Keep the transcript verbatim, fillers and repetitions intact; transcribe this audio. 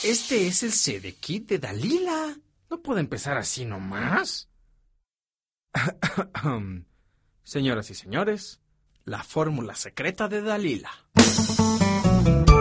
Este es el Sedekit de Dalila. No puede empezar así nomás. Señoras y señores, la fórmula secreta de Dalila.